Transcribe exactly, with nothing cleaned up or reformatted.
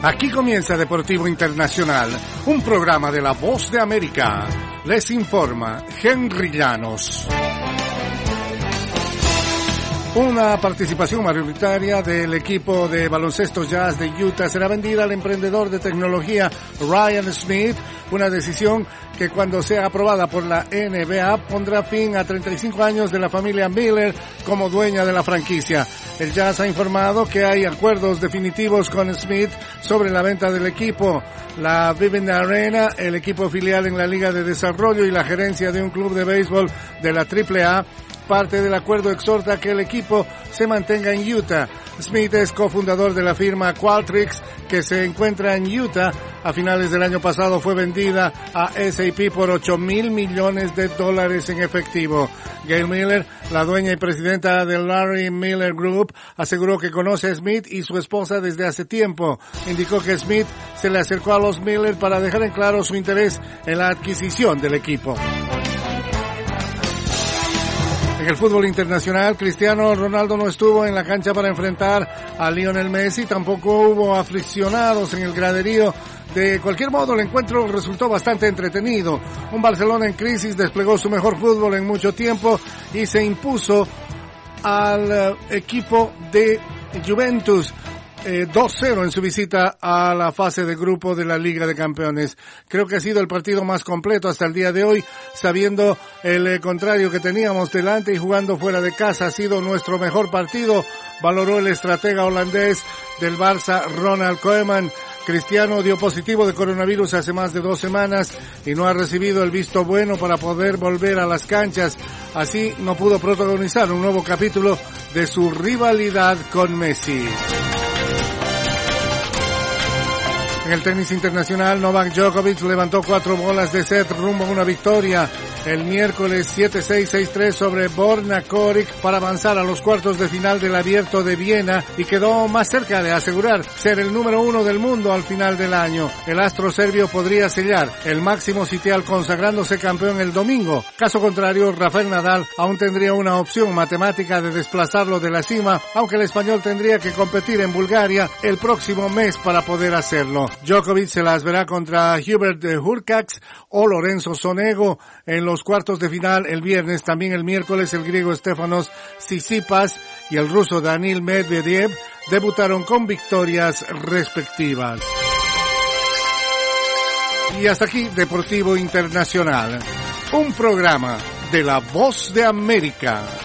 Aquí comienza Deportivo Internacional, un programa de La Voz de América. Les informa Henry Llanos. Una participación mayoritaria del equipo de baloncesto Jazz de Utah será vendida al emprendedor de tecnología Ryan Smith, una decisión que cuando sea aprobada por la N B A pondrá fin a treinta y cinco años de la familia Miller como dueña de la franquicia. El Jazz ha informado que hay acuerdos definitivos con Smith sobre la venta del equipo. La Vivint Arena, el equipo filial en la Liga de Desarrollo y la gerencia de un club de béisbol de la triple A, parte del acuerdo exhorta que el equipo se mantenga en Utah. Smith es cofundador de la firma Qualtrics, que se encuentra en Utah. A finales del año pasado fue vendida a S A P por ocho mil millones de dólares en efectivo. Gail Miller, la dueña y presidenta del Larry Miller Group, aseguró que conoce a Smith y su esposa desde hace tiempo. Indicó que Smith se le acercó a los Miller para dejar en claro su interés en la adquisición del equipo. En el fútbol internacional, Cristiano Ronaldo no estuvo en la cancha para enfrentar a Lionel Messi, tampoco hubo aficionados en el graderío. De cualquier modo, el encuentro resultó bastante entretenido. Un Barcelona en crisis desplegó su mejor fútbol en mucho tiempo y se impuso al equipo de Juventus Eh, dos cero en su visita a la fase de grupo de la Liga de Campeones. Creo que ha sido el partido más completo hasta el día de hoy, sabiendo el eh, contrario que teníamos delante y jugando fuera de casa. Ha sido nuestro mejor partido, valoró el estratega holandés del Barça, Ronald Koeman. Cristiano dio positivo de coronavirus hace más de dos semanas y no ha recibido el visto bueno para poder volver a las canchas. Así no pudo protagonizar un nuevo capítulo de su rivalidad con Messi. En el tenis internacional, Novak Djokovic levantó cuatro bolas de set rumbo a una victoria el miércoles siete seis, seis tres sobre Borna Coric para avanzar a los cuartos de final del Abierto de Viena y quedó más cerca de asegurar ser el número uno del mundo al final del año. El astro serbio podría sellar el máximo sitial consagrándose campeón el domingo. Caso contrario, Rafael Nadal aún tendría una opción matemática de desplazarlo de la cima, aunque el español tendría que competir en Bulgaria el próximo mes para poder hacerlo. Djokovic se las verá contra Hubert Hurkacz o Lorenzo Sonego en los cuartos de final el viernes. También el miércoles el griego Stefanos Tsitsipas y el ruso Daniil Medvedev debutaron con victorias respectivas. Y hasta aquí Deportivo Internacional, un programa de La Voz de América.